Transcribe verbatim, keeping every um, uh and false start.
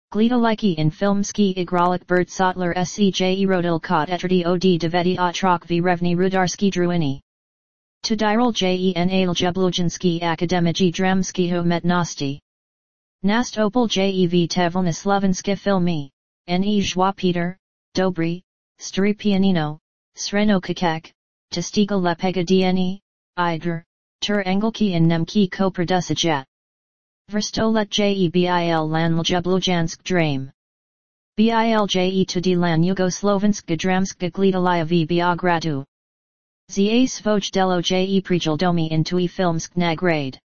Glidaliki in filmski igralik bird sotler sej rodil kot etrdi od deveti otrok v revni rudarski druini. Tudirol jen aljeblujanski akademiji dramskiho metnosti. Nast opal jev tevlna slovenska filmi, ne jwa Peter, Dobry, Stary pianino, Sreno kakak, Testiga lepega dne, Iger, Tur Engelki in Nemki ko produsaja. Verstolet je bil lan ljublujansk drame. Bilje tudi lan Jugoslovenska dramska gledalija v Beogradu. Za svoj delo je prijel domi intui filmsk nagrade.